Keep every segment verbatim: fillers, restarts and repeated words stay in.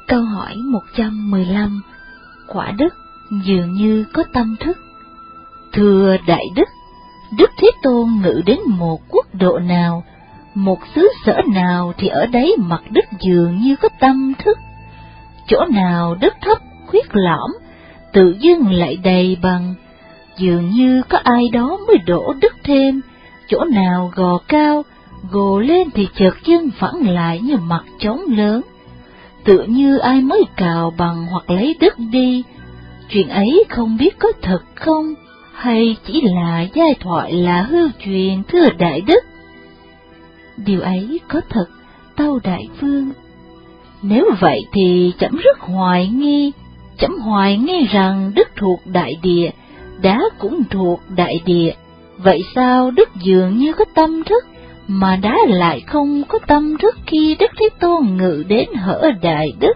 Câu hỏi một trăm mười lăm. Quả đức dường như có tâm thức. Thưa Đại Đức, Đức Thế Tôn ngự đến một quốc độ nào, một xứ sở nào thì ở đấy mặt đất dường như có tâm thức. Chỗ nào đất thấp khuyết lõm, tự dưng lại đầy bằng, dường như có ai đó mới đổ đất thêm. Chỗ nào gò cao, gồ lên thì chợt dưng phẳng lại như mặt trống lớn, tự như ai mới cào bằng hoặc lấy đất đi. Chuyện ấy không biết có thật không, hay chỉ là giai thoại là hư truyền, thưa Đại Đức? Điều ấy có thật, tâu Đại Vương. Nếu vậy thì chấm rất hoài nghi, chấm hoài nghi rằng đất thuộc đại địa, đá cũng thuộc đại địa. Vậy sao đất dường như có tâm thức, mà đá lại không có tâm thức khi Đức Thế Tôn ngự đến hở Đại Đức?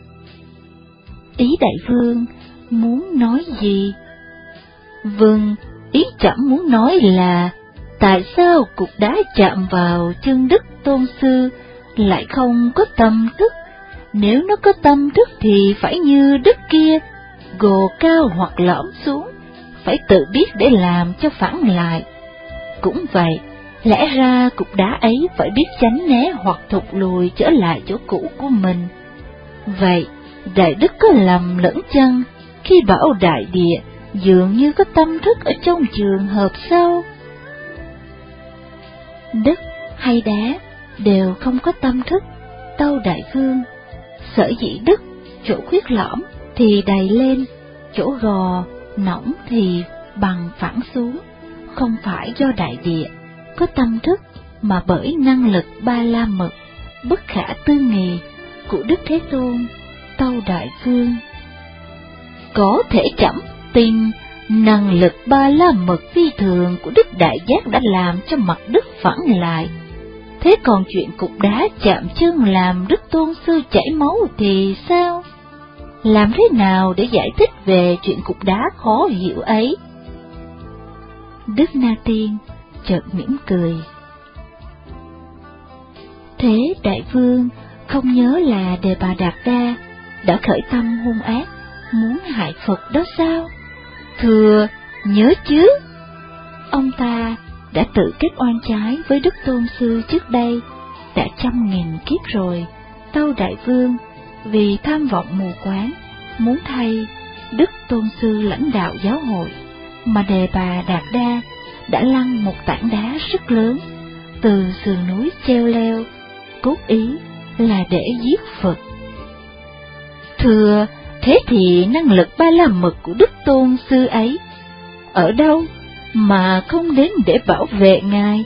Ý Đại Vương muốn nói gì? Vâng, ý trẫm muốn nói là tại sao cục đá chạm vào chân Đức Tôn Sư lại không có tâm thức? Nếu nó có tâm thức thì phải như đất kia, gồ cao hoặc lõm xuống, phải tự biết để làm cho phẳng lại. Cũng vậy, lẽ ra cục đá ấy phải biết tránh né hoặc thụt lùi trở lại chỗ cũ của mình. Vậy, Đại Đức có lầm lẫn chăng khi bảo đại địa dường như có tâm thức ở trong trường hợp sau? Đất hay đá đều không có tâm thức, tâu Đại Vương. Sở dĩ đất chỗ khuyết lõm thì đầy lên, chỗ gò nõng thì bằng phẳng xuống, không phải do đại địa có tâm thức, mà bởi năng lực ba la mật bất khả tư nghì của Đức Thế Tôn, tâu Đại Vương. Có thể chậm tin năng lực ba la mật phi thường của Đức Đại Giác đã làm cho mặt đất phẳng lại. Thế còn chuyện cục đá chạm chân làm Đức Tôn Sư chảy máu thì sao? Làm thế nào để giải thích về chuyện cục đá khó hiểu ấy? Đức Na Tiên chợt mỉm cười. Thế Đại Vương không nhớ là Đề Bà Đạt Đa đã khởi tâm hung ác, muốn hại Phật đó sao? Thưa, nhớ chứ. Ông ta đã tự kết oan trái với Đức Tôn Sư trước đây, đã trăm nghìn kiếp rồi, tâu Đại Vương, vì tham vọng mù quáng, muốn thay Đức Tôn Sư lãnh đạo giáo hội, mà Đề Bà Đạt Đa đã lăn một tảng đá rất lớn từ sườn núi treo leo, cốt ý là để giết Phật. Thưa, thế thì năng lực ba la mật của Đức Tôn Sư ấy ở đâu mà không đến để bảo vệ Ngài?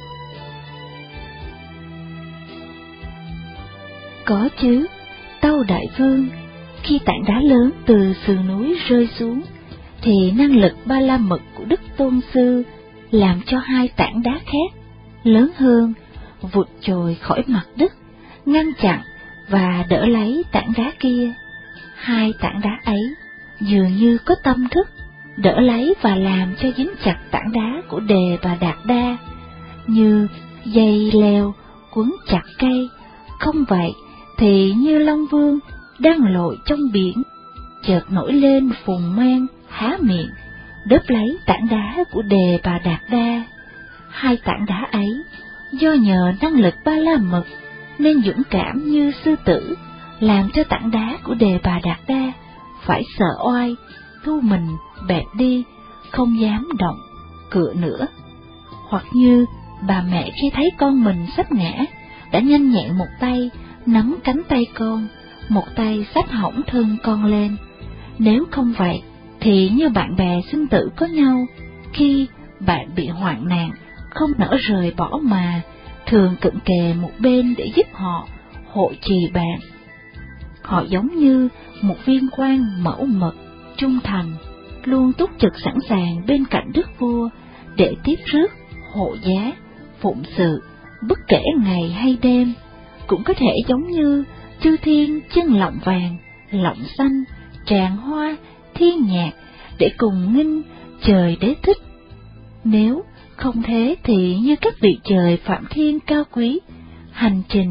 Có chứ, tâu Đại Vương. Khi tảng đá lớn từ sườn núi rơi xuống, thì năng lực ba la mật của Đức Tôn Sư làm cho hai tảng đá khác, lớn hơn, vụt trồi khỏi mặt đất, ngăn chặn và đỡ lấy tảng đá kia. Hai tảng đá ấy dường như có tâm thức, đỡ lấy và làm cho dính chặt tảng đá của Đề Bà Đạt Đa, như dây leo quấn chặt cây. Không vậy thì như Long Vương đang lội trong biển, chợt nổi lên phùng mang, há miệng, đớp lấy tảng đá của Đề Bà Đạt Đa. Hai tảng đá ấy, do nhờ năng lực ba la mật nên dũng cảm như sư tử, làm cho tảng đá của Đề Bà Đạt Đa phải sợ oai, thu mình bẹp đi, không dám động cựa nữa. Hoặc như bà mẹ khi thấy con mình sắp ngã, đã nhanh nhẹn một tay nắm cánh tay con, một tay xách hõng thân con lên. Nếu không vậy thì như bạn bè sinh tử có nhau, khi bạn bị hoạn nạn không nỡ rời bỏ mà thường cận kề một bên để giúp họ, hộ trì bạn. Họ giống như một viên quan mẫu mực, trung thành, luôn túc trực sẵn sàng bên cạnh đức vua để tiếp rước, hộ giá, phụng sự, bất kể ngày hay đêm. Cũng có thể giống như chư thiên chân lọng vàng, lọng xanh, tràng hoa, thiên nhạc để cùng nghinh trời đế thích. Nếu không thế thì như các vị trời phạm thiên cao quý, hành trình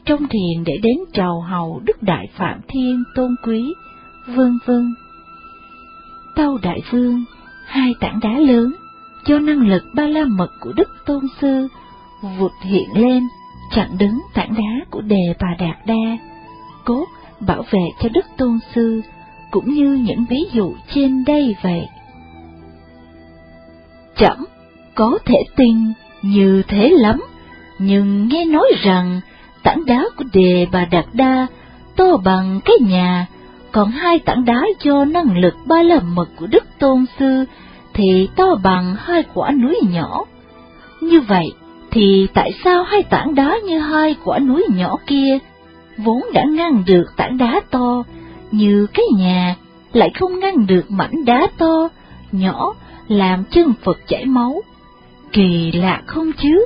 trong thiền để đến trầu hầu Đức Đại Phạm Thiên tôn quý, vân vân. Tâu Đại Vương, hai tảng đá lớn, do năng lực ba la mật của Đức Tôn Sư, vụt hiện lên, chặn đứng tảng đá của Đề Bà Đạt Đa, cốt bảo vệ cho Đức Tôn Sư, cũng như những ví dụ trên đây vậy. Trẫm có thể tin như thế lắm, nhưng nghe nói rằng tảng đá của Đề Bà Đạt Đa to bằng cái nhà, còn hai tảng đá do năng lực ba la mật của Đức Tôn Sư thì to bằng hai quả núi nhỏ. Như vậy thì tại sao hai tảng đá như hai quả núi nhỏ kia, vốn đã ngăn được tảng đá to như cái nhà, lại không ngăn được mảnh đá to, nhỏ, làm chân Phật chảy máu? Kỳ lạ không chứ?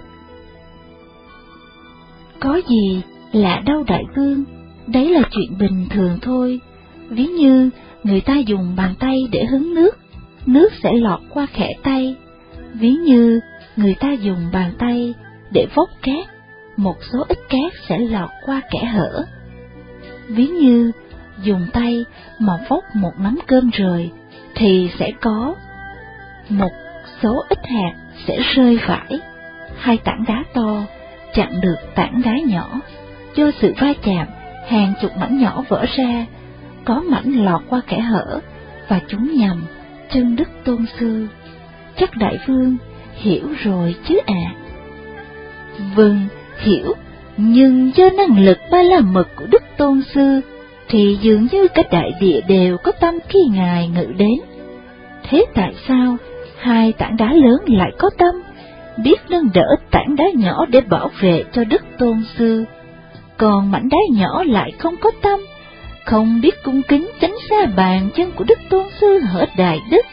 Có gì lạ đâu Đại Vương, đấy là chuyện bình thường thôi. Ví như người ta dùng bàn tay để hứng nước, nước sẽ lọt qua khẽ tay. Ví như người ta dùng bàn tay để vốc cát, một số ít cát sẽ lọt qua kẽ hở. Ví như dùng tay mà vốc một nắm cơm rời, thì sẽ có một số ít hạt sẽ rơi vãi. Hai tảng đá to chặn được tảng đá nhỏ, do sự va chạm, hàng chục mảnh nhỏ vỡ ra, có mảnh lọt qua kẽ hở, và chúng nhằm chân Đức Tôn Sư. Chắc Đại Vương hiểu rồi chứ ạ? À? Vâng, hiểu, nhưng do năng lực ba la mật của Đức Tôn Sư, thì dường như cả đại địa đều có tâm khi Ngài ngự đến. Thế tại sao hai tảng đá lớn lại có tâm, biết nâng đỡ tảng đá nhỏ để bảo vệ cho Đức Tôn Sư, còn mảnh đá nhỏ lại không có tâm, không biết cung kính tránh xa bàn chân của Đức Tôn Sư hở đại đức?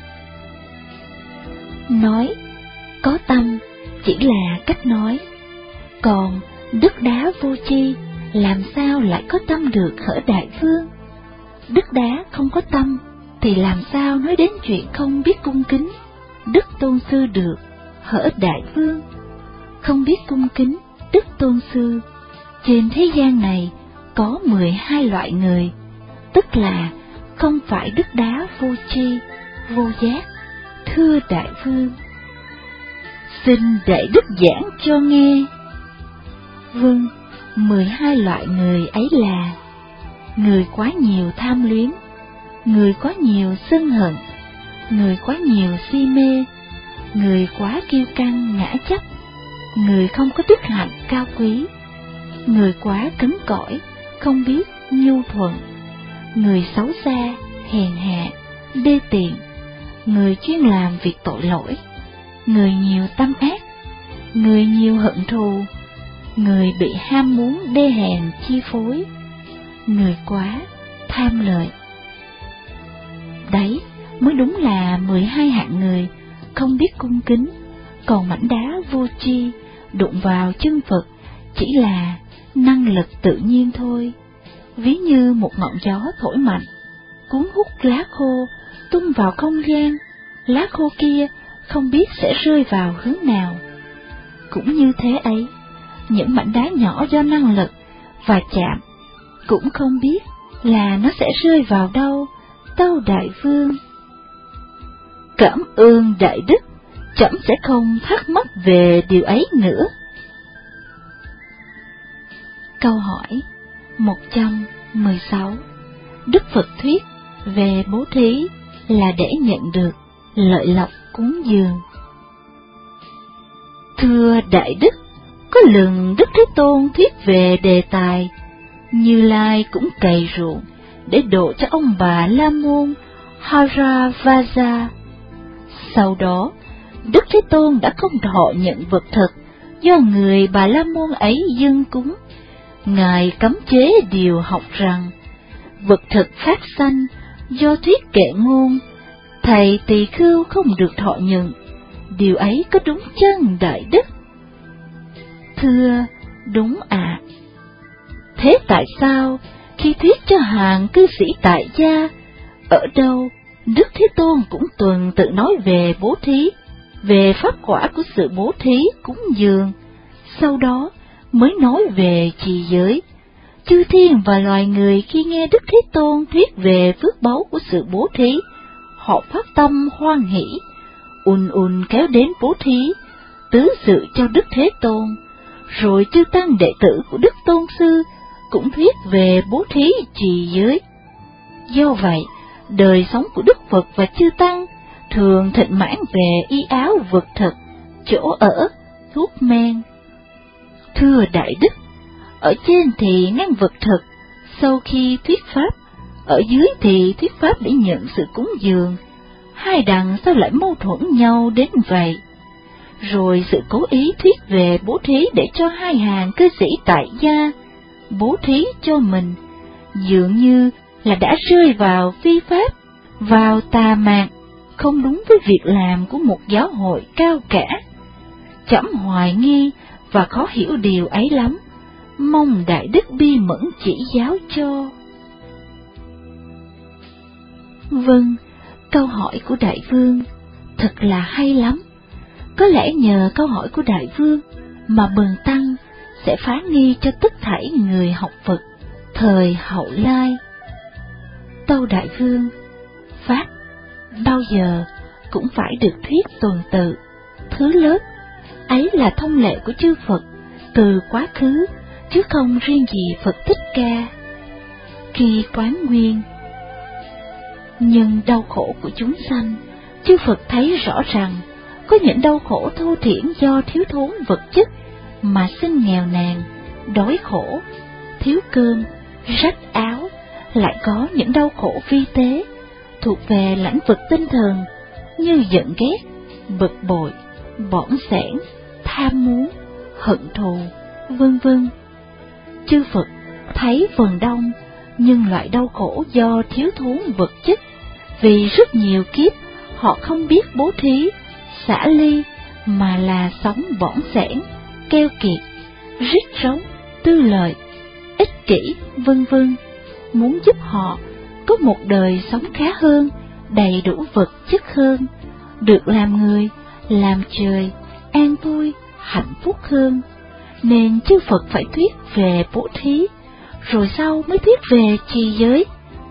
Nói có tâm chỉ là cách nói, còn Đức Đá vô tri làm sao lại có tâm được hở Đại Vương? Đức Đá không có tâm thì làm sao nói đến chuyện không biết cung kính Đức Tôn Sư được hở Đại Vương? Không biết cung kính Đức Tôn Sư, trên thế gian này có mười hai loại người, tức là không phải Đức Đá vô tri, vô giác. Thưa Đại Vương, xin Đại Đức giảng cho nghe. Vâng, mười hai loại người ấy là: người quá nhiều tham luyến, người quá nhiều sân hận, người quá nhiều si mê, người quá kiêu căng ngã chấp, người không có đức hạnh cao quý, người quá cứng cỏi, không biết nhu thuận, người xấu xa, hèn hạ, đê tiện, người chuyên làm việc tội lỗi, người nhiều tâm ác, người nhiều hận thù, người bị ham muốn đê hèn chi phối, người quá tham lợi. Đấy mới đúng là mười hai hạng người không biết cung kính, còn mảnh đá vô tri đụng vào chân Phật chỉ là năng lực tự nhiên thôi. Ví như một ngọn gió thổi mạnh, cuốn hút lá khô tung vào không gian, lá khô kia không biết sẽ rơi vào hướng nào. Cũng như thế ấy, những mảnh đá nhỏ do năng lực và chạm cũng không biết là nó sẽ rơi vào đâu. Tâu Đại Vương, cảm ơn Đại Đức, trẫm sẽ không thắc mắc về điều ấy nữa. Câu hỏi một trăm mười sáu. Đức Phật thuyết về bố thí là để nhận được lợi lộc cúng dường. Thưa Đại Đức, có lần Đức Thế Tôn thuyết về đề tài Như Lai cũng cày ruộng để độ cho ông bà La Môn Haravaja. Sau đó, Đức Thế Tôn đã không thọ nhận vật thực do người bà La Môn ấy dâng cúng. Ngài cấm chế điều học rằng vật thực phát sanh do thuyết kệ ngôn, thầy tỳ khưu không được thọ nhận. Điều ấy có đúng chân Đại Đức? Thưa, đúng ạ. À. Thế tại sao khi thuyết cho hàng cư sĩ tại gia, ở đâu Đức Thế Tôn cũng tuần tự nói về bố thí, về pháp quả của sự bố thí cúng dường, sau đó mới nói về trì giới. Chư thiên và loài người khi nghe Đức Thế Tôn thuyết về phước báu của sự bố thí, họ phát tâm hoan hỷ, ùn ùn kéo đến bố thí, tứ sự cho Đức Thế Tôn. Rồi chư tăng đệ tử của Đức Tôn Sư cũng thuyết về bố thí trì giới. Do vậy, đời sống của Đức Phật và chư tăng thường thịnh mãn về y áo vật thực, chỗ ở, thuốc men. Thưa Đại Đức, ở trên thì ngăn vật thực, sau khi thuyết pháp, ở dưới thì thuyết pháp để nhận sự cúng dường, hai đằng sao lại mâu thuẫn nhau đến vậy? Rồi sự cố ý thuyết về bố thí để cho hai hàng cư sĩ tại gia bố thí cho mình, dường như là đã rơi vào phi pháp, vào tà mạt, không đúng với việc làm của một giáo hội cao cả. Chấm hoài nghi và khó hiểu điều ấy lắm, mong Đại Đức bi mẫn chỉ giáo cho. Vâng, câu hỏi của Đại Vương thật là hay lắm. Có lẽ nhờ câu hỏi của Đại Vương mà Bần Tăng sẽ phá nghi cho tất thảy người học Phật thời hậu lai. Tâu Đại Vương, Pháp bao giờ cũng phải được thuyết tuần tự, thứ lớp, ấy là thông lệ của chư Phật từ quá khứ, chứ không riêng gì Phật Thích Ca. Khi quán nguyên nhưng đau khổ của chúng sanh, chư Phật thấy rõ rằng có những đau khổ thô thiển do thiếu thốn vật chất mà sinh nghèo nàn, đói khổ, thiếu cơm, rách áo, lại có những đau khổ vi tế thuộc về lãnh vực tinh thần như giận ghét, bực bội, bỏng sẻn, tham muốn, hận thù, vân vân. Chư Phật thấy phần đông nhưng loại đau khổ do thiếu thốn vật chất, vì rất nhiều kiếp họ không biết bố thí, xả ly, mà là sống bỏng sẻn, keo kiệt, rít rống, tư lợi, ích kỷ, vân vân. Muốn giúp họ có một đời sống khá hơn, đầy đủ vật chất hơn, được làm người, làm trời, an vui, hạnh phúc hơn, nên chư Phật phải thuyết về bố thí, rồi sau mới thuyết về trì giới.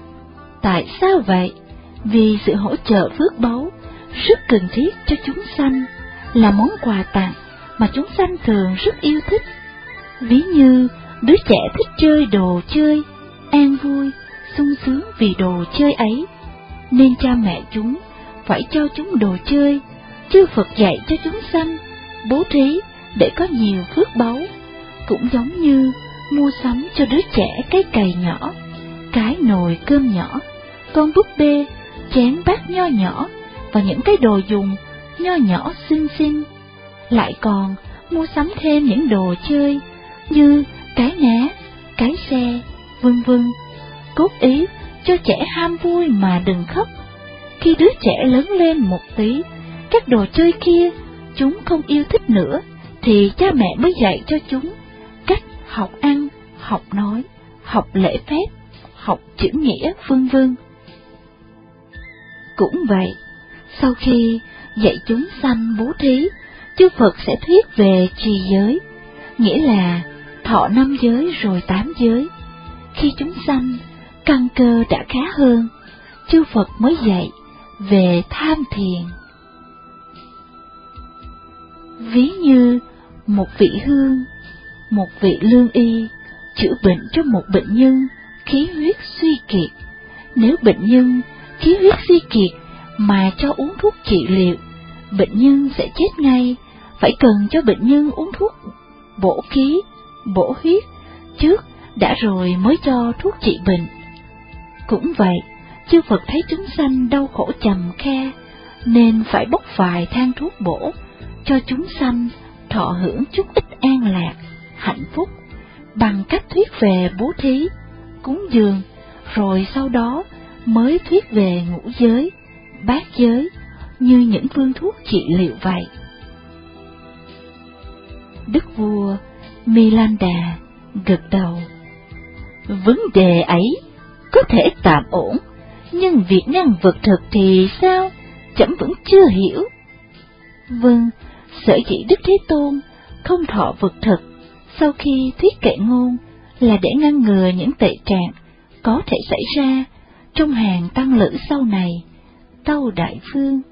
Tại sao vậy? Vì sự hỗ trợ phước báu rất cần thiết cho chúng sanh, là món quà tặng mà chúng sanh thường rất yêu thích. Ví như đứa trẻ thích chơi đồ chơi, an vui, sung sướng vì đồ chơi ấy, nên cha mẹ chúng phải cho chúng đồ chơi. Chư Phật dạy cho chúng sanh bố thí để có nhiều phước báu, cũng giống như mua sắm cho đứa trẻ cái cày nhỏ, cái nồi cơm nhỏ, con búp bê, chén bát nho nhỏ và những cái đồ dùng nho nhỏ xinh xinh. Lại còn mua sắm thêm những đồ chơi như cái ná, cái xe, vân vân, cốt ý cho trẻ ham vui mà đừng khóc. Khi đứa trẻ lớn lên một tí, các đồ chơi kia chúng không yêu thích nữa, thì cha mẹ mới dạy cho chúng cách học ăn, học nói, học lễ phép, học chữ nghĩa, vân vân. Cũng vậy, sau khi dạy chúng sanh bố thí, chư Phật sẽ thuyết về trì giới, nghĩa là thọ năm giới rồi tám giới. Khi chúng sanh căn cơ đã khá hơn, chư Phật mới dạy về tham thiền. Ví như một vị hương, một vị lương y chữa bệnh cho một bệnh nhân khí huyết suy kiệt. Nếu bệnh nhân khí huyết suy kiệt mà cho uống thuốc trị liệu, bệnh nhân sẽ chết ngay, phải cần cho bệnh nhân uống thuốc bổ khí, bổ huyết trước đã rồi mới cho thuốc trị bệnh. Cũng vậy, chư Phật thấy chúng sanh đau khổ trầm kha, nên phải bốc vài thang thuốc bổ cho chúng sanh thọ hưởng chút ít an lạc, hạnh phúc, bằng cách thuyết về bố thí, cúng dường, rồi sau đó mới thuyết về ngũ giới, bát giới, như những phương thuốc trị liệu vậy. Đức vua Milanda gật đầu. Vấn đề ấy có thể tạm ổn, nhưng việc ngăn vật thực thì sao? Chấm vẫn chưa hiểu. Vâng, sở dĩ Đức Thế Tôn không thọ vật thực, sau khi thuyết kệ ngôn là để ngăn ngừa những tệ trạng có thể xảy ra trong hàng tăng lữ sau này. Tâu Đại Vương: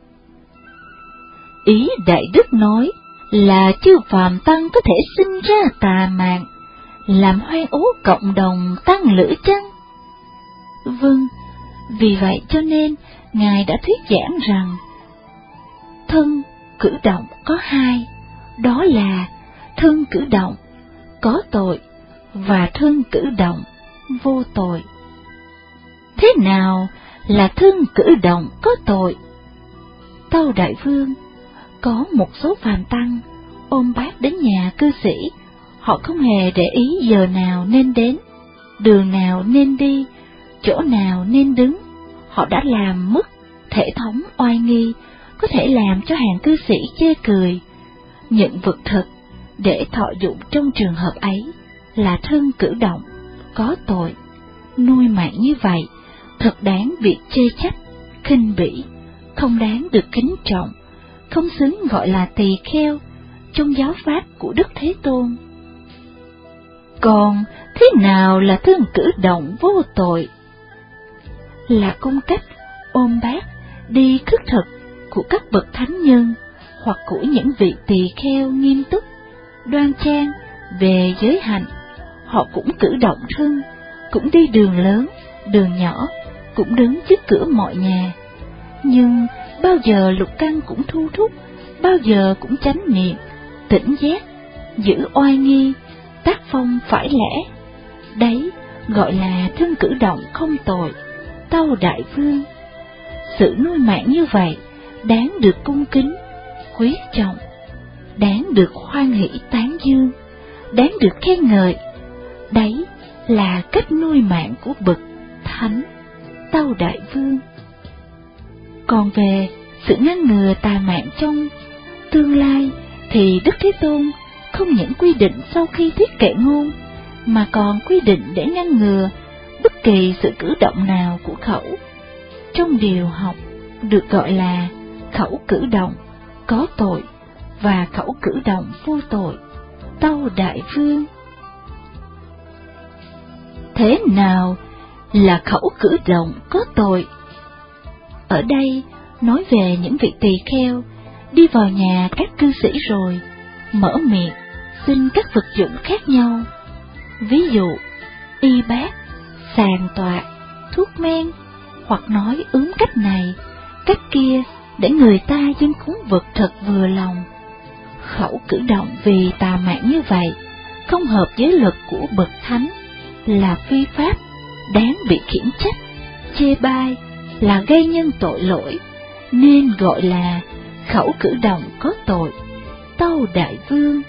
Ý Đại Đức nói là chư phàm tăng có thể sinh ra tà mạng, làm hoang ố cộng đồng tăng lữ chăng? Vâng, vì vậy cho nên Ngài đã thuyết giảng rằng thân cử động có hai, đó là thân cử động có tội và thân cử động vô tội. Thế nào là thân cử động có tội? Tâu Đại Vương: Có một số phàm tăng ôm bát đến nhà cư sĩ, họ không hề để ý giờ nào nên đến, đường nào nên đi, chỗ nào nên đứng. Họ đã làm mất thể thống oai nghi, có thể làm cho hàng cư sĩ chê cười. Những vật thực để thọ dụng trong trường hợp ấy là thân cử động có tội. Nuôi mạng như vậy thật đáng việc chê trách, khinh bỉ, không đáng được kính trọng, không xứng gọi là tỳ kheo trong giáo pháp của Đức Thế Tôn. Còn thế nào là thân cử động vô tội? Là cung cách ôm bát đi khất thực của các bậc thánh nhân hoặc của những vị tỳ kheo nghiêm túc, đoan trang về giới hạnh. Họ cũng cử động thân, cũng đi đường lớn, đường nhỏ, cũng đứng trước cửa mọi nhà. Nhưng bao giờ lục căn cũng thu thúc, bao giờ cũng chánh niệm, tỉnh giác, giữ oai nghi, tác phong phải lẽ. Đấy gọi là thân cử động không tội. Tâu Đại Vương: Sự nuôi mạng như vậy đáng được cung kính, quý trọng, đáng được hoan hỷ tán dương, đáng được khen ngợi. Đấy là cách nuôi mạng của bậc thánh. Tâu Đại Vương: Còn về sự ngăn ngừa tà mạng trong tương lai thì Đức Thế Tôn không những quy định sau khi thuyết kệ ngôn, mà còn quy định để ngăn ngừa bất kỳ sự cử động nào của khẩu. Trong điều học được gọi là khẩu cử động có tội và khẩu cử động vô tội. Tâu Đại Vương: Thế nào là khẩu cử động có tội? Ở đây nói về những vị tỳ kheo đi vào nhà các cư sĩ rồi mở miệng xin các vật dụng khác nhau, ví dụ y bát, sàn tọa, thuốc men, hoặc nói ướm cách này, cách kia để người ta dâng cúng vật thật vừa lòng. Khẩu cử động vì tà mạng như vậy không hợp với luật của bậc thánh, là phi pháp, đáng bị khiển trách, chê bai, là gây nhân tội lỗi, nên gọi là khẩu cử động có tội. Tâu Đại Vương: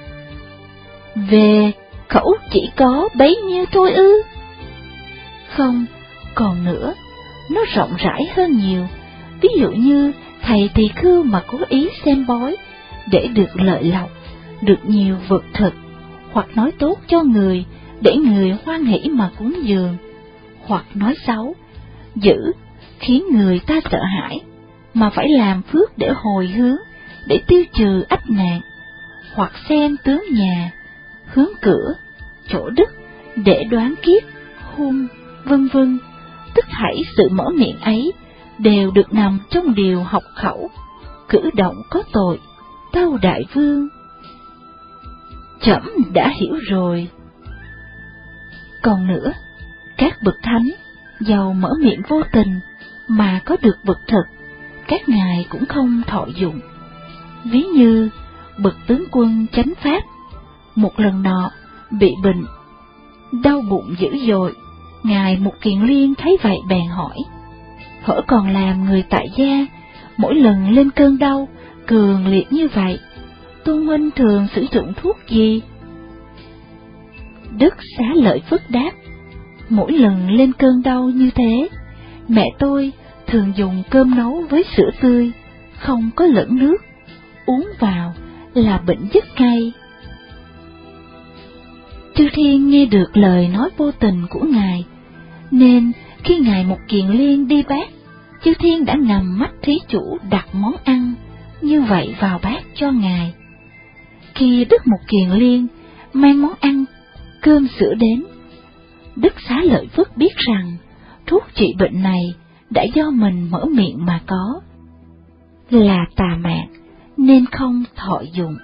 Về khẩu chỉ có bấy nhiêu thôi ư? Không, còn nữa, nó rộng rãi hơn nhiều. Ví dụ như thầy tỳ khưu mà cố ý xem bói để được lợi lộc, được nhiều vật thực, hoặc nói tốt cho người để người hoan hỷ mà cúng dường, hoặc nói xấu, dữ, khiến người ta sợ hãi, mà phải làm phước để hồi hướng, để tiêu trừ ách nạn, hoặc xem tướng nhà, hướng cửa, chỗ đức, để đoán kiết, hung, vân vân. Tất thảy sự mở miệng ấy đều được nằm trong điều học khẩu, cử động có tội. Tâu Đại Vương: Trẫm đã hiểu rồi. Còn nữa, các bậc thánh dầu mở miệng vô tình mà có được vật thực, các ngài cũng không thọ dụng. Ví như bậc tướng quân chánh pháp, một lần nọ bị bệnh, đau bụng dữ dội. Ngài Mục Kiền Liên thấy vậy bèn hỏi: Hỡi còn làm người tại gia, mỗi lần lên cơn đau cường liệt như vậy, Tôn huynh thường sử dụng thuốc gì? Đức Xá Lợi Phất đáp: Mỗi lần lên cơn đau như thế, mẹ tôi thường dùng cơm nấu với sữa tươi, không có lẫn nước, uống vào là bệnh dứt ngay. Chư Thiên nghe được lời nói vô tình của Ngài, nên khi Ngài Mục Kiền Liên đi bát, chư Thiên đã ngầm mắt thí chủ đặt món ăn như vậy vào bát cho Ngài. Khi Đức Mục Kiền Liên mang món ăn, cơm sữa đến. Đức Xá Lợi Phất biết rằng thuốc trị bệnh này đã do mình mở miệng mà có, là tà mạt nên không thọ dụng.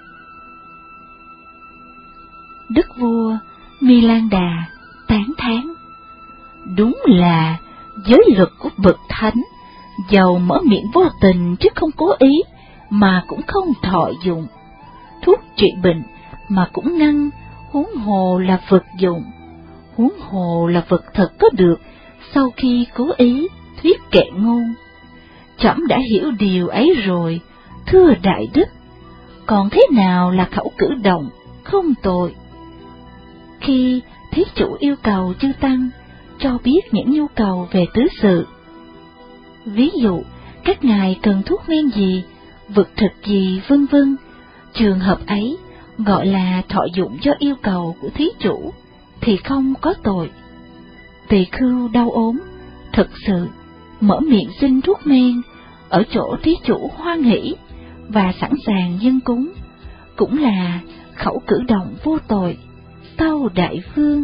Đức vua Mi-lan-đà tán thán: đúng là giới luật của bậc thánh, dầu mở miệng vô tình chứ không cố ý mà cũng không thọ dụng. Thuốc trị bệnh mà cũng ngăn, huống hồ là vật dụng, huống hồ là vật thật có được sau khi cố ý thuyết kệ ngôn. Trẫm đã hiểu điều ấy rồi, thưa đại đức, còn thế nào là khẩu cử động không tội? Khi thí chủ yêu cầu chư tăng cho biết những nhu cầu về tứ sự, ví dụ các ngài cần thuốc men gì, vật thực gì, vân vân, trường hợp ấy gọi là thọ dụng do yêu cầu của thí chủ thì không có tội. Tỳ khưu đau ốm, thực sự mở miệng xin thuốc men ở chỗ thí chủ hoan hỷ và sẵn sàng dâng cúng, cũng là khẩu cử động vô tội, tâu đại vương.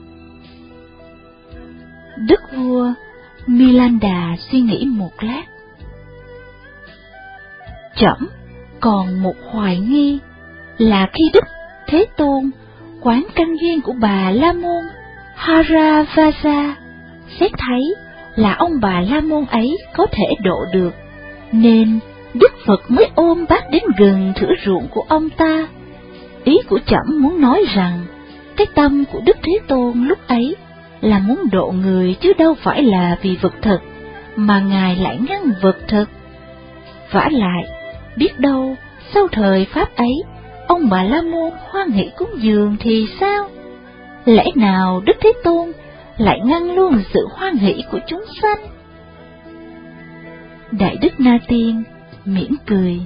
Đức vua Mi-lan-đà suy nghĩ một lát. Trẫm còn một hoài nghi là khi Đức Thế Tôn quán căn duyên của bà La Môn Haravasa, xét thấy là ông bà La Môn ấy có thể độ được, nên Đức Phật mới ôm bát đến gần thửa ruộng của ông ta. Ý của trẫm muốn nói rằng cái tâm của Đức Thế Tôn lúc ấy là muốn độ người chứ đâu phải là vì vật thực, mà Ngài lại ngăn vật thực. Vả lại, biết đâu sau thời Pháp ấy, ông bà La Môn hoan hỷ cúng dường thì sao? Lẽ nào Đức Thế Tôn lại ngăn luôn sự hoan hỷ của chúng sanh? Đại Đức Na Tiên mỉm cười.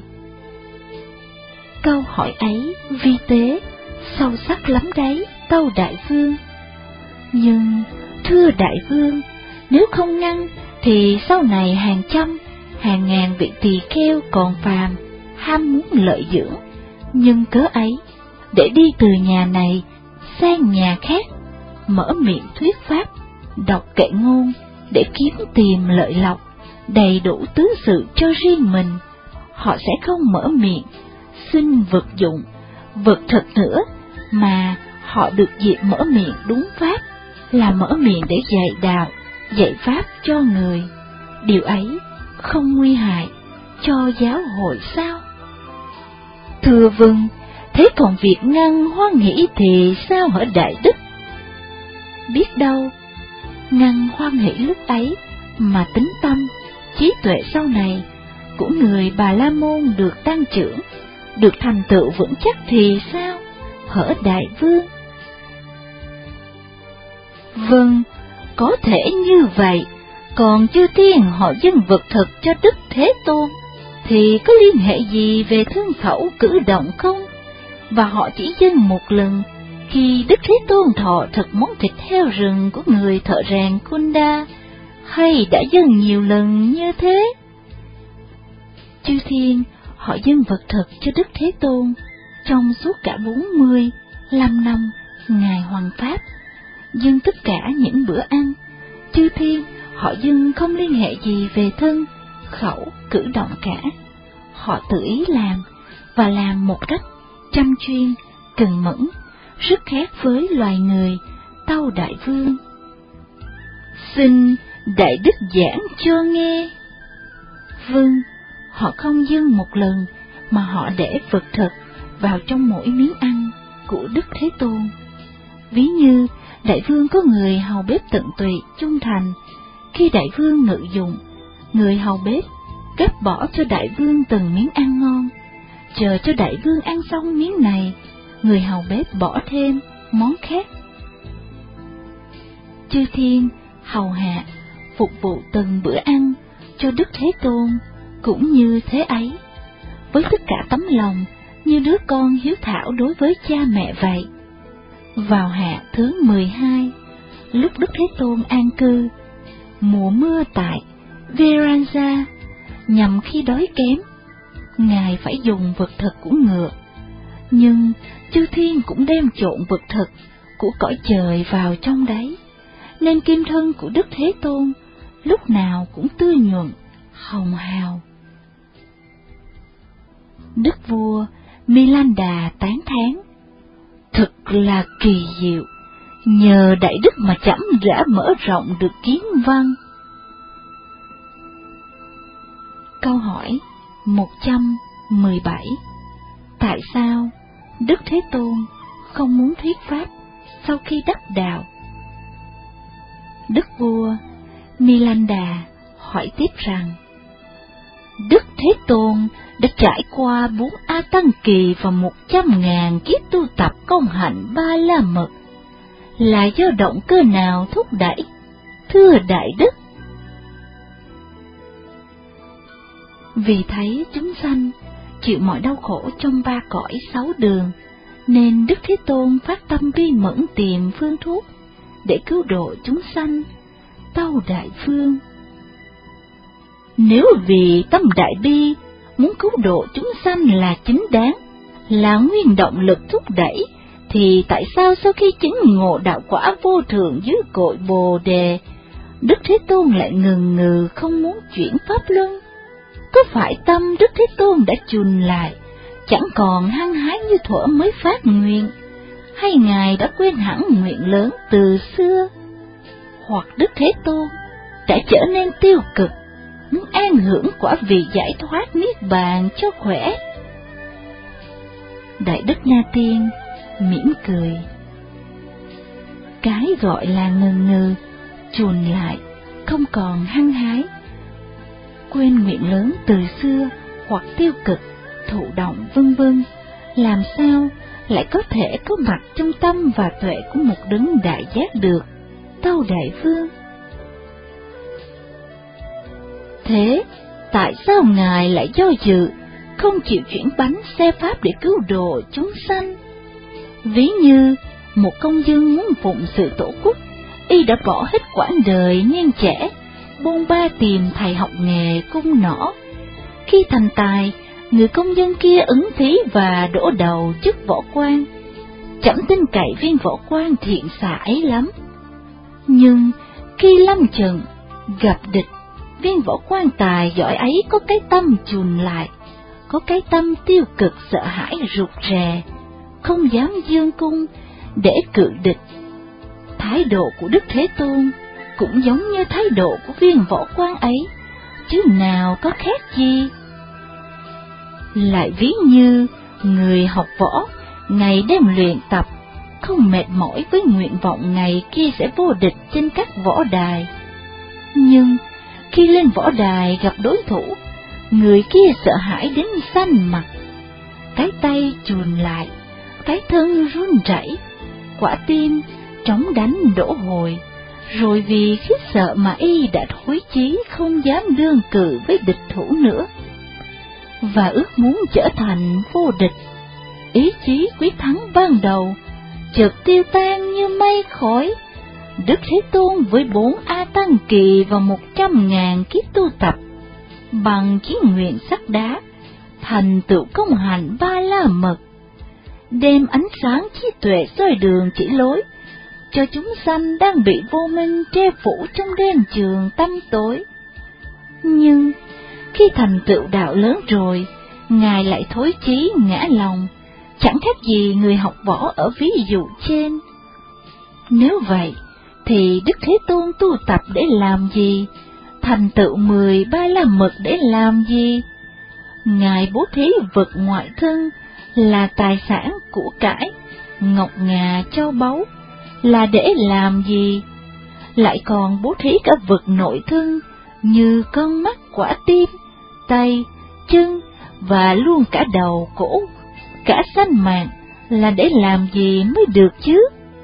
Câu hỏi ấy vi tế, sâu sắc lắm đấy, tâu đại vương. Nhưng, thưa đại vương, nếu không ngăn thì sau này hàng trăm, hàng ngàn vị tỳ kheo còn phàm, ham muốn lợi dưỡng, nhưng cớ ấy, để đi từ nhà này sang nhà khác, mở miệng thuyết pháp, đọc kệ ngôn, để kiếm tìm lợi lộc, đầy đủ tứ sự cho riêng mình, họ sẽ không mở miệng xin vật dụng, vật thực nữa, mà họ được dịp mở miệng đúng pháp, là mở miệng để dạy đạo, dạy pháp cho người. Điều ấy không nguy hại cho giáo hội sao? Thưa vâng, thế còn việc ngăn hoan hỷ thì sao hả đại đức? Biết đâu, ngăn hoan hỷ lúc ấy mà tính tâm, trí tuệ sau này của người Bà La Môn được tăng trưởng, được thành tựu vững chắc thì sao, hở đại vương? Vâng, có thể như vậy, còn chư thiên họ dâng vật thực cho Đức Thế Tôn, thì có liên hệ gì về thương khẩu cử động không? Và họ chỉ dâng một lần, khi Đức Thế Tôn thọ thực món thịt heo rừng của người thợ rèn Kunda, hay đã dâng nhiều lần như thế? Chư thiên họ dâng vật thực cho Đức Thế Tôn trong suốt cả bốn mươi lăm năm Ngài Hoằng Pháp, dâng tất cả những bữa ăn. Chư thiên họ dâng không liên hệ gì về thân, khẩu, cử động cả. Họ tự ý làm, và làm một cách chăm chuyên, cần mẫn, rất khác với loài người, tâu đại vương. Xin đại đức giảng cho nghe. Vâng, họ không dâng một lần, mà họ để vật thực vào trong mỗi miếng ăn của Đức Thế Tôn. Ví như đại vương có người hầu bếp tận tụy, trung thành, khi đại vương ngự dụng, người hầu bếp gấp bỏ cho đại vương từng miếng ăn ngon, chờ cho đại vương ăn xong miếng này, người hầu bếp bỏ thêm món khác. Chư thiên hầu hạ phục vụ từng bữa ăn cho Đức Thế Tôn cũng như thế ấy, với tất cả tấm lòng như đứa con hiếu thảo đối với cha mẹ vậy. Vào hạ thứ mười hai, lúc Đức Thế Tôn an cư, mùa mưa tại Veranja, nhằm khi đói kém, Ngài phải dùng vật thực của ngựa, Nhưng chư thiên cũng đem trộn vật thực của cõi trời vào trong đấy, nên kim thân của Đức Thế Tôn lúc nào cũng tươi nhuận, hồng hào. Đức vua Milanda tán thán: thật là kỳ diệu, nhờ đại đức mà trẫm đã mở rộng được kiến văn. Câu hỏi một trăm mười bảy. Tại sao Đức Thế Tôn không muốn thuyết pháp sau khi đắc đạo? Đức vua Milanda hỏi tiếp rằng: Đức Thế Tôn đã trải qua bốn A Tăng Kỳ và một trăm ngàn kiếp tu tập công hạnh Ba La Mật, là do động cơ nào thúc đẩy, thưa đại đức? Vì thấy chúng sanh chịu mọi đau khổ trong ba cõi sáu đường, nên Đức Thế Tôn phát tâm bi mẫn tìm phương thuốc để cứu độ chúng sanh. Tâu đại vương: nếu vì tâm đại bi muốn cứu độ chúng sanh là chính đáng, là nguyên động lực thúc đẩy, thì tại sao sau khi chứng ngộ đạo quả vô thượng dưới cội Bồ Đề, Đức Thế Tôn lại ngừng ngừ không muốn chuyển pháp luân? Có phải tâm Đức Thế Tôn đã chùn lại, chẳng còn hăng hái như thuở mới phát nguyện, hay Ngài đã quên hẳn nguyện lớn từ xưa? Hoặc Đức Thế Tôn đã trở nên tiêu cực, muốn an hưởng quả vị giải thoát niết bàn cho khỏe? Đại đức Na Tiên mỉm cười: cái gọi là ngừng ngừ, chùn lại, không còn hăng hái, quên nguyện lớn từ xưa, hoặc tiêu cực, thụ động vân vân, làm sao lại có thể có mặt trong tâm và tuệ của một đấng đại giác được, tâu đại vương? Thế tại sao Ngài lại do dự, không chịu chuyển bánh xe pháp để cứu độ chúng sanh? Ví như một công dân muốn phụng sự tổ quốc, y đã bỏ hết quãng đời niên trẻ, bôn ba tìm thầy học nghề cung nỏ. Khi thành tài, người công dân kia ứng thí và đổ đầu chức võ quan. Trẫm tin cậy viên võ quan thiện xạ ấy lắm. Nhưng khi lâm trận gặp địch, viên võ quan tài giỏi ấy có cái tâm chùn lại, có cái tâm tiêu cực sợ hãi rụt rè, không dám dương cung để cự địch. Thái độ của Đức Thế Tôn cũng giống như thái độ của viên võ quan ấy, chứ nào có khác gì. Lại ví như người học võ ngày đêm luyện tập, không mệt mỏi với nguyện vọng ngày kia sẽ vô địch trên các võ đài. Nhưng khi lên võ đài gặp đối thủ, người kia sợ hãi đến xanh mặt, cái tay chùn lại, cái thân run rẩy, quả tim trống đánh đổ hồi, rồi vì khiếp sợ mà y đã thối chí không dám đương cự với địch thủ nữa, và ước muốn trở thành vô địch. Ý chí quyết thắng ban đầu chợt tiêu tan như mây khói. Đức Thế Tôn với bốn A Tăng Kỳ và một trăm ngàn kiếp tu tập, bằng chí nguyện sắt đá, thành tựu công hạnh Ba La Mật, đem ánh sáng trí tuệ soi đường chỉ lối cho chúng sanh đang bị vô minh che phủ trong đêm trường tăm tối. Nhưng khi thành tựu đạo lớn rồi, Ngài lại thối chí ngã lòng, chẳng khác gì người học võ ở ví dụ trên. Nếu vậy, thì Đức Thế Tôn tu tập để làm gì? Thành tựu mười Ba La Mật để làm gì? Ngài bố thí vật ngoại thân là tài sản của cải, ngọc ngà châu báu là để làm gì? Lại còn bố thí cả vật nội thân như con mắt, quả tim, tay, chân và luôn cả đầu, cổ, cả sanh mạng là để làm gì mới được chứ?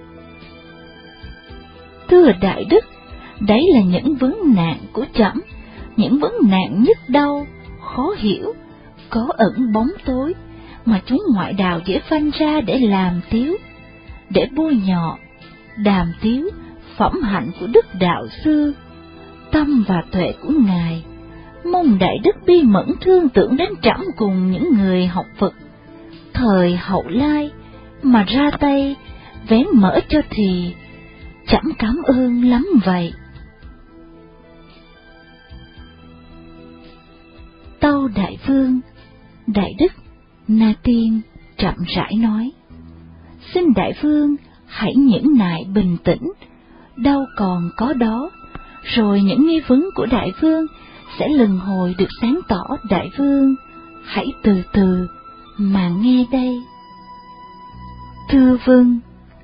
Thưa đại đức, đấy là những vấn nạn của trẫm, những vấn nạn nhức đau, khó hiểu, có ẩn bóng tối, mà chúng ngoại đạo dễ phanh ra để làm tiếu, để bôi nhọ, đàm tiếu phẩm hạnh của Đức Đạo Sư, tâm và tuệ của Ngài. Mong đại đức bi mẫn thương tưởng đến trẫm cùng những người học Phật, thời hậu lai mà ra tay vén mở cho thì trẫm cảm ơn lắm vậy. Tâu đại vương, đại đức Na Tiên chậm rãi nói: xin đại vương hãy nhẫn nại bình tĩnh, đâu còn có đó, rồi những nghi vấn của đại vương sẽ lần hồi được sáng tỏ. Đại vương hãy từ từ mà nghe đây. Thưa vâng.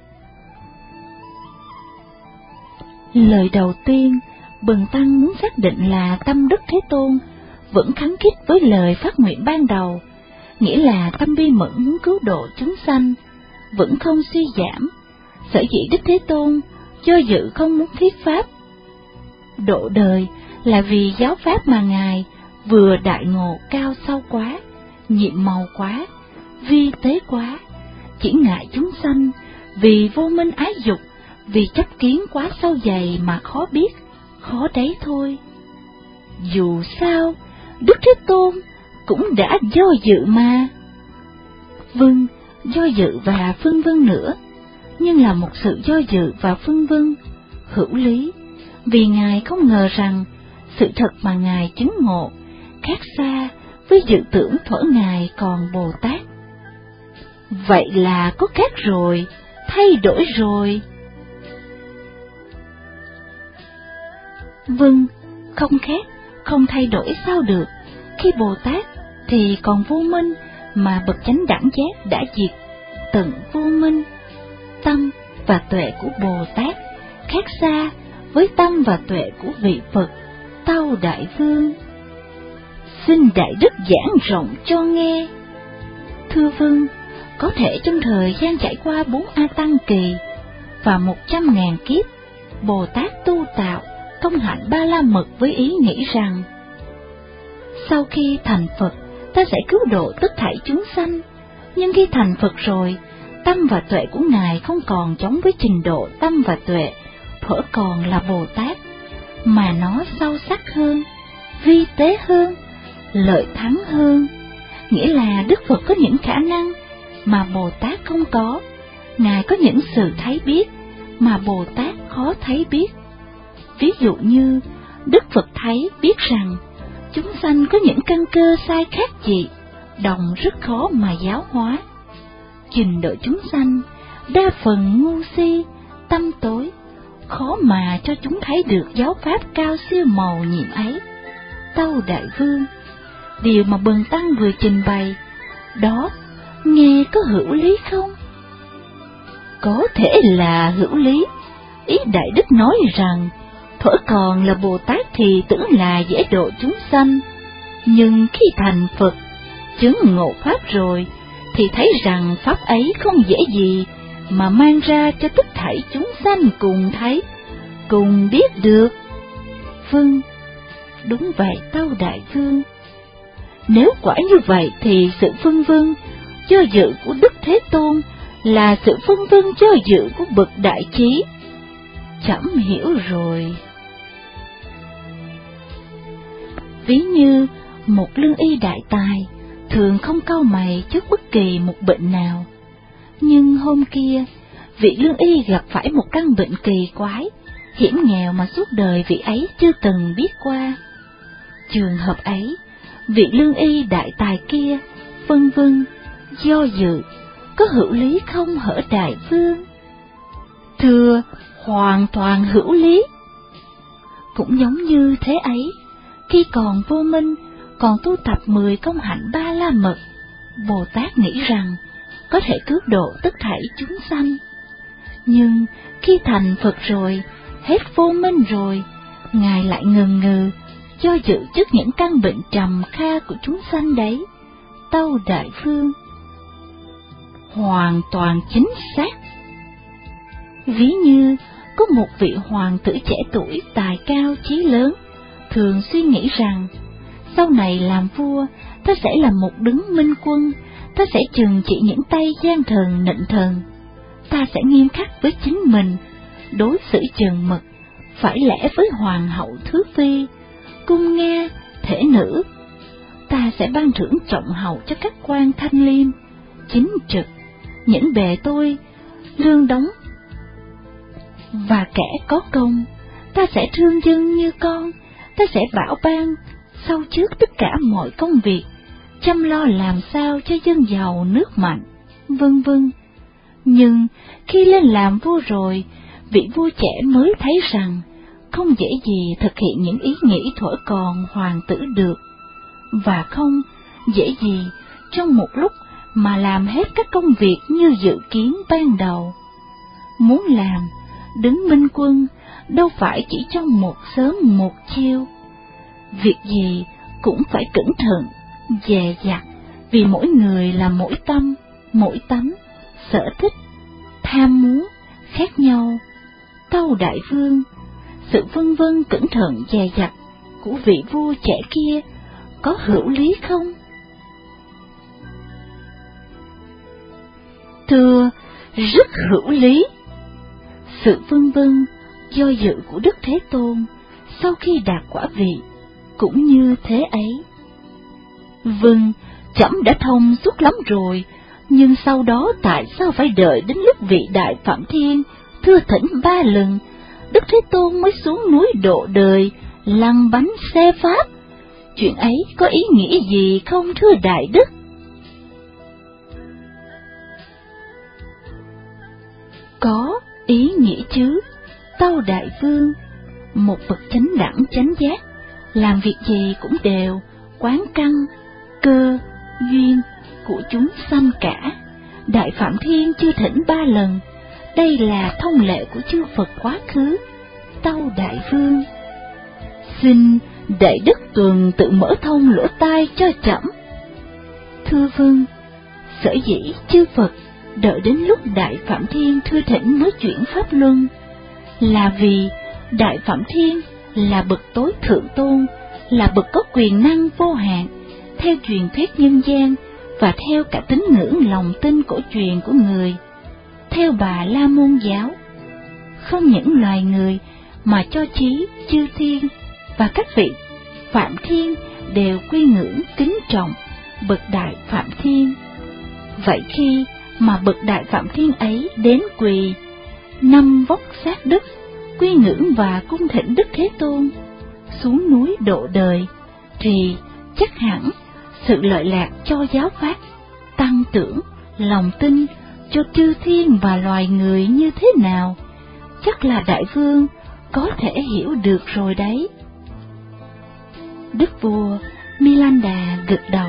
Lời đầu tiên, Bần Tăng muốn xác định là tâm Đức Thế Tôn vẫn khắng khít với lời phát nguyện ban đầu, nghĩa là tâm bi mẫn muốn cứu độ chúng sanh, vẫn không suy giảm. Sở dĩ Đức Thế Tôn do dự không muốn thuyết pháp độ đời là vì giáo pháp mà Ngài vừa đại ngộ cao sâu quá, nhiệm màu quá, vi tế quá, chỉ ngại chúng sanh vì vô minh ái dục, vì chấp kiến quá sâu dày mà khó biết, khó đấy thôi. Dù sao, Đức Thế Tôn cũng đã do dự mà. Vâng, do dự và phân vân nữa, nhưng là một sự do dự và phân vân hữu lý, vì Ngài không ngờ rằng sự thật mà Ngài chứng ngộ khác xa với dự tưởng thuở Ngài còn Bồ Tát. Vậy là có khác rồi, thay đổi rồi. Vâng, không khác, không thay đổi sao được, khi Bồ Tát thì còn vô minh, mà bậc chánh đẳng giác đã diệt tận vô minh. Tâm và tuệ của Bồ Tát khác xa với tâm và tuệ của vị Phật. Tâu đại vương, xin đại đức giảng rộng cho nghe. Thưa vâng, có thể trong thời gian trải qua bốn A Tăng kỳ và một trăm ngàn kiếp, Bồ Tát tu tạo công hạnh ba la mật với ý nghĩ rằng sau khi thành Phật ta sẽ cứu độ tất thảy chúng sanh. Nhưng khi thành Phật rồi, tâm và tuệ của Ngài không còn giống với trình độ tâm và tuệ thuở còn là Bồ Tát, mà nó sâu sắc hơn, vi tế hơn, lợi thắng hơn. Nghĩa là Đức Phật có những khả năng mà Bồ Tát không có, Ngài có những sự thấy biết mà Bồ Tát khó thấy biết. Ví dụ như Đức Phật thấy biết rằng chúng sanh có những căn cơ sai khác dị, đồng rất khó mà giáo hóa. Trình độ chúng sanh đa phần ngu si, tâm tối, khó mà cho chúng thấy được giáo pháp cao siêu màu nhiệm ấy. Tâu đại vương, điều mà Bần Tăng vừa trình bày đó nghe có hữu lý không? Có thể là hữu lý. Ý đại đức nói rằng thuở còn là Bồ Tát thì tưởng là dễ độ chúng sanh, nhưng khi thành Phật chứng ngộ pháp rồi thì thấy rằng pháp ấy không dễ gì mà mang ra cho tất thảy chúng sanh cùng thấy, cùng biết được. Vâng, đúng vậy tâu đại vương. Nếu quả như vậy thì sự phân vân do dự của Đức Thế Tôn là sự phân vân do dự của bậc đại trí. Trẫm hiểu rồi. Ví như một lương y đại tài thường không cau mày trước bất kỳ một bệnh nào, nhưng hôm kia vị lương y gặp phải một căn bệnh kỳ quái, hiểm nghèo mà suốt đời vị ấy chưa từng biết qua. Trường hợp ấy, vị lương y đại tài kia phân vân do dự có hữu lý không hở đại vương? Thưa, hoàn toàn hữu lý. Cũng giống như thế ấy, khi còn vô minh, còn tu tập mười công hạnh ba la mật, Bồ Tát nghĩ rằng có thể cứu độ tất thảy chúng sanh. Nhưng khi thành Phật rồi, hết vô minh rồi, Ngài lại ngần ngừ, do dự trước những căn bệnh trầm kha của chúng sanh đấy. Tâu đại vương, hoàn toàn chính xác. Ví như có một vị hoàng tử trẻ tuổi tài cao chí lớn, thường suy nghĩ rằng sau này làm vua, ta sẽ là một đứng minh quân, ta sẽ trừng trị những tay gian thần nịnh thần, ta sẽ nghiêm khắc với chính mình, đối xử trừng mực, phải lẽ với hoàng hậu thứ phi, cung Nga, thể nữ. Ta sẽ ban thưởng trọng hậu cho các quan thanh liêm, chính trực, những bề tôi lương đóng, và kẻ có công, ta sẽ thương dân như con, ta sẽ bảo ban sau trước tất cả mọi công việc, chăm lo làm sao cho dân giàu nước mạnh, vân vân. Nhưng khi lên làm vua rồi, vị vua trẻ mới thấy rằng không dễ gì thực hiện những ý nghĩ thuở còn hoàng tử được, và không dễ gì trong một lúc mà làm hết các công việc như dự kiến ban đầu. Muốn làm đứng minh quân đâu phải chỉ trong một sớm một chiều. Việc gì cũng phải cẩn thận, dè dặt, vì mỗi người là mỗi tâm, mỗi tánh, sở thích, tham muốn khác nhau. Tâu đại vương, sự vân vân cẩn thận dè dặt của vị vua trẻ kia có hữu lý không? Thưa, rất hữu lý. Sự vân vân do dự của Đức Thế Tôn sau khi đạt quả vị cũng như thế ấy. Vâng, trẫm đã thông suốt lắm rồi, nhưng sau đó tại sao phải đợi đến lúc vị Đại Phạm Thiên thưa thỉnh ba lần, Đức Thế Tôn mới xuống núi độ đời, lăn bánh xe pháp? Chuyện ấy có ý nghĩa gì không thưa Đại Đức? Có ý nghĩa chứ, tâu đại vương. Một bậc chánh đẳng chánh giác, làm việc gì cũng đều quán căn, cơ, duyên của chúng sanh cả. Đại Phạm Thiên chưa thỉnh ba lần, đây là thông lệ của chư Phật quá khứ. Tâu đại vương, xin Đại Đức Tuần tự mở thông lỗ tai cho trẫm. Thưa vương, sở dĩ chư Phật đợi đến lúc Đại Phạm Thiên thưa thỉnh mới chuyển pháp luân, là vì Đại Phạm Thiên là bậc tối thượng tôn, là bậc có quyền năng vô hạn, theo truyền thuyết nhân gian và theo cả tín ngưỡng lòng tin cổ truyền của người. Theo Bà La Môn giáo, không những loài người mà cho chí chư thiên và các vị Phạm Thiên đều quy ngưỡng kính trọng bậc Đại Phạm Thiên. Vậy khi mà bậc Đại Phạm Thiên ấy đến quỳ năm vóc sát đất, quy ngưỡng và cung thỉnh Đức Thế Tôn xuống núi độ đời, thì chắc hẳn sự lợi lạc cho giáo pháp, tăng trưởng lòng tin cho chư thiên và loài người như thế nào, chắc là đại vương có thể hiểu được rồi đấy. Đức vua Milanda gật đầu.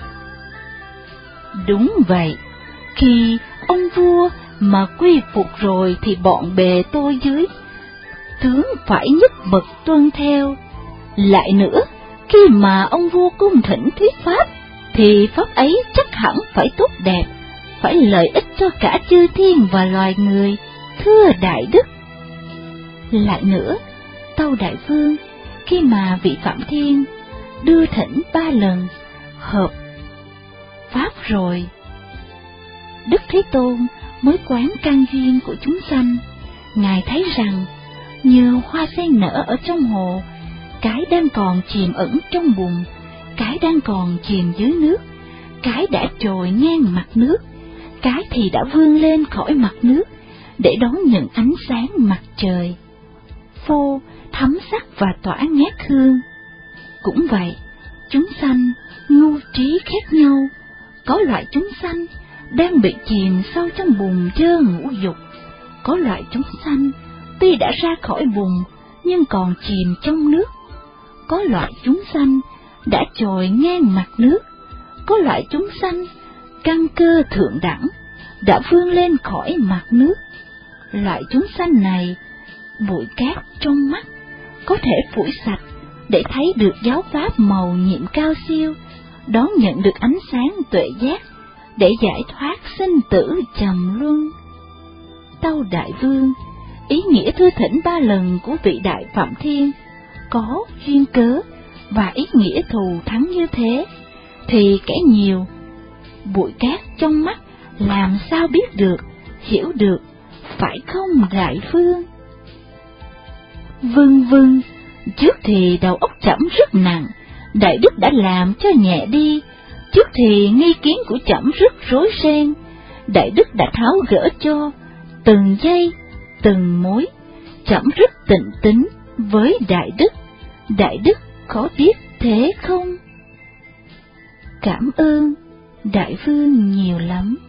Đúng vậy, khi ông vua mà quy phục rồi thì bọn bề tôi dưới tướng phải nhất bậc tuân theo. Lại nữa, khi mà ông vua cung thỉnh thuyết pháp, thì pháp ấy chắc hẳn phải tốt đẹp, phải lợi ích cho cả chư thiên và loài người, thưa Đại Đức. Lại nữa, tâu đại vương, khi mà vị Phạm Thiên đưa thỉnh ba lần hợp pháp rồi, Đức Thế Tôn mới quán căn duyên của chúng sanh. Ngài thấy rằng như hoa sen nở ở trong hồ, cái đang còn chìm ẩn trong bùn, cái đang còn chìm dưới nước, cái đã trồi ngang mặt nước, cái thì đã vươn lên khỏi mặt nước để đón nhận ánh sáng mặt trời, phô thấm sắc và tỏa ngát hương. Cũng vậy, chúng sanh ngu trí khác nhau. Có loại chúng sanh đang bị chìm sâu trong bùn trơ ngũ dục, có loại chúng sanh tuy đã ra khỏi bùn nhưng còn chìm trong nước, có loại chúng sanh đã trồi ngang mặt nước, có loại chúng sanh căn cơ thượng đẳng đã vươn lên khỏi mặt nước. Loại chúng sanh này, bụi cát trong mắt có thể phủi sạch để thấy được giáo pháp màu nhiệm cao siêu, đón nhận được ánh sáng tuệ giác để giải thoát sinh tử trầm luân. Tâu đại vương, ý nghĩa thưa thỉnh ba lần của vị Đại Phạm Thiên có duyên cớ và ý nghĩa thù thắng như thế, thì kẻ nhiều bụi cát trong mắt làm sao biết được, hiểu được, phải không đại vương? Vâng vâng, trước thì đầu óc trẫm rất nặng, Đại Đức đã làm cho nhẹ đi, Trước thì nghi kiến của trẫm rất rối ren, đại đức đã tháo gỡ cho từng giây, từng mối. Trẫm rất tịnh tín với đại đức, đại đức có biết thế không? Cảm ơn đại vương nhiều lắm.